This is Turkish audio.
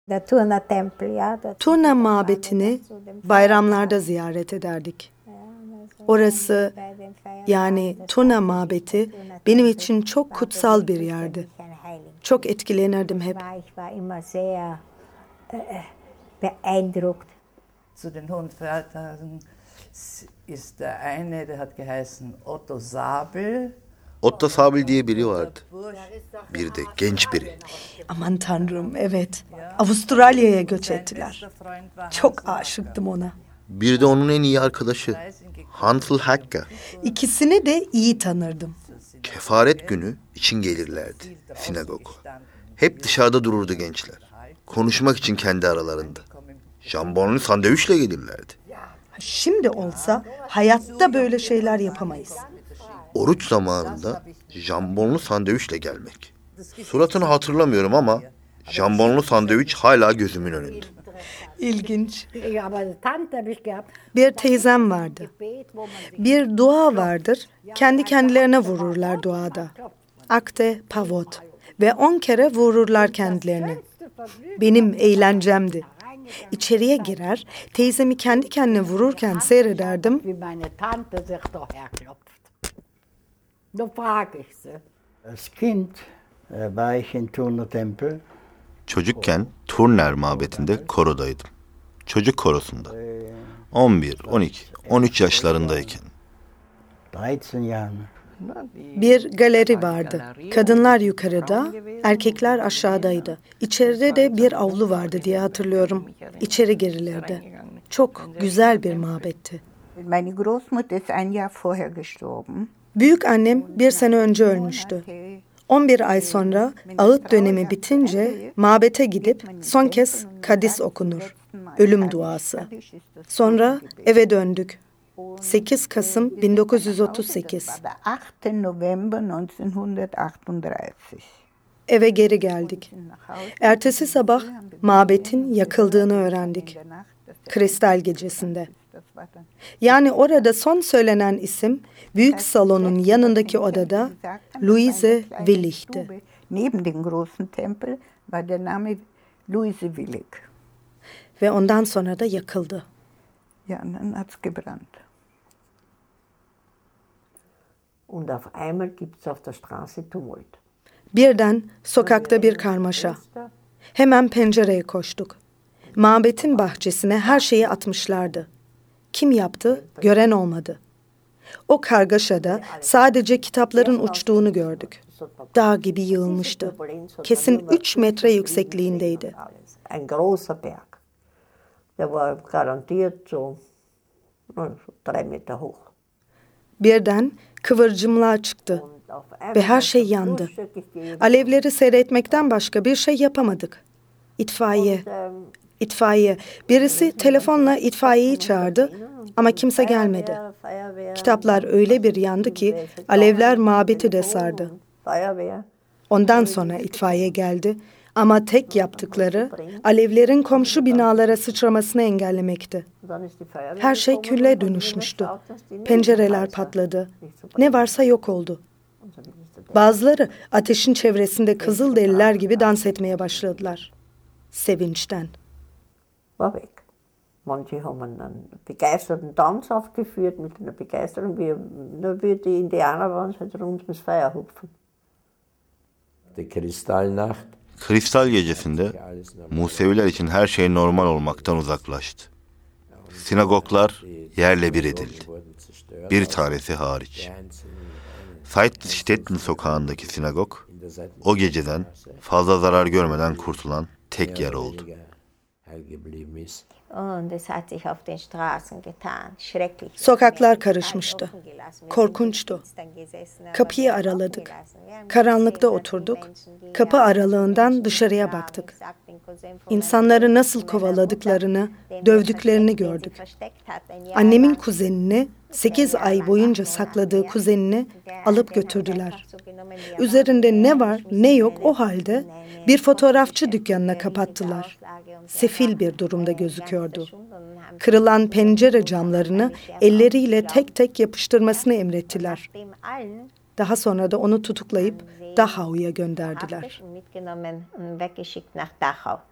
Turna mabetini bayramlarda ziyaret ederdik. Orası, yani Turna mabeti benim için çok kutsal bir yerdi. Çok etkilenirdim hep. Zu den hohen Feiertagen ist der eine, der hat geheißen Otto Sabel. Otto Sabel diye biri vardı. Bir de genç biri. Aman tanrım, evet. Avustralya'ya göç ettiler. Çok aşıktım ona. Bir de onun en iyi arkadaşı Hansel Hacker. İkisini de iyi tanırdım. Kefaret günü için gelirlerdi sinagoga. Hep dışarıda dururdu gençler. Konuşmak için kendi aralarında. Jambonlu sandviçle gelirlerdi. Şimdi olsa hayatta böyle şeyler yapamayız. Oruç zamanında jambonlu sandviçle gelmek. Suratını hatırlamıyorum ama jambonlu sandviç hala gözümün önünde. İlginç. Bir teyzem vardı. Bir dua vardır. Kendi kendilerine vururlar duada. Akte pavot. Ve 10 kere vururlar kendilerini. Benim eğlencemdi. İçeriye girer, teyzemi kendi kendine vururken seyrederdim. Çocukken Turner mabetinde korodaydım. Çocuk korosunda. 11, 12, 13 yaşlarındayken. Bir galeri vardı. Kadınlar yukarıda, erkekler aşağıdaydı. İçeride de bir avlu vardı diye hatırlıyorum. İçeri girilirdi. Çok güzel bir mabetti. Büyük annem 1 sene önce ölmüştü. 11 ay sonra ağıt dönemi bitince mabete gidip son kez kadis okunur. Ölüm duası. Sonra eve döndük. 8 Kasım 1938. Eve geri geldik. Ertesi sabah mabetin yakıldığını öğrendik. Kristal gecesinde. Yani orada son söylenen isim büyük salonun yanındaki odada Louise Willich'ti. Neben dem großen Tempel war der Name Louise Willich. Ve ondan sonra da yakıldı. Ja, dann hat's gebrannt. Und auf einmal gibt's auf der Straße Tumult. Birden sokakta bir karmaşa. Hemen pencereye koştuk. Mabetin bahçesine her şeyi atmışlardı. Kim yaptı? Gören olmadı. O kargaşada sadece kitapların uçtuğunu gördük. Dağ gibi yığılmıştı. Kesin 3 metre yüksekliğindeydi. Ein großer Berg. Der war garantiert so 3 Meter hoch. Birden kıvırcımlar çıktı ve her şey yandı. Alevleri seyretmekten başka bir şey yapamadık. İtfaiye. Birisi telefonla itfaiyeyi çağırdı ama kimse gelmedi. Kitaplar öyle bir yandı ki alevler mabeti de sardı. Ondan sonra itfaiye geldi ama tek yaptıkları alevlerin komşu binalara sıçramasını engellemekti. Her şey külle dönüşmüştü. Pencereler patladı. Ne varsa yok oldu. Bazıları ateşin çevresinde Kızılderililer gibi dans etmeye başladılar. Sevinçten. War weg. Manche haben einen begeisterten Tanz aufgeführt mit einer Begeisterung, wie die Indianer waren halt rund ums Feuer hupfen. Die Kristallnacht. Kristal gecesinde Museviler için her şey normal olmaktan uzaklaştı. Sinagoglar yerle bir edildi. Bir tanesi hariç. Seidl-Stettin sokağındaki sinagog o geceden fazla zarar görmeden kurtulan tek yer oldu. Sokaklar karışmıştı. Korkunçtu. Kapıyı araladık. Karanlıkta oturduk. Kapı aralığından dışarıya baktık. İnsanları nasıl kovaladıklarını, dövdüklerini gördük. Annemin kuzenini, 8 ay boyunca sakladığı kuzenini alıp götürdüler. Üzerinde ne var ne yok o halde bir fotoğrafçı dükkanına kapattılar. Sefil bir durumda gözüküyordu. Kırılan pencere camlarını elleriyle tek tek yapıştırmasını emrettiler. Daha sonra da onu tutuklayıp Dachau'ya gönderdiler.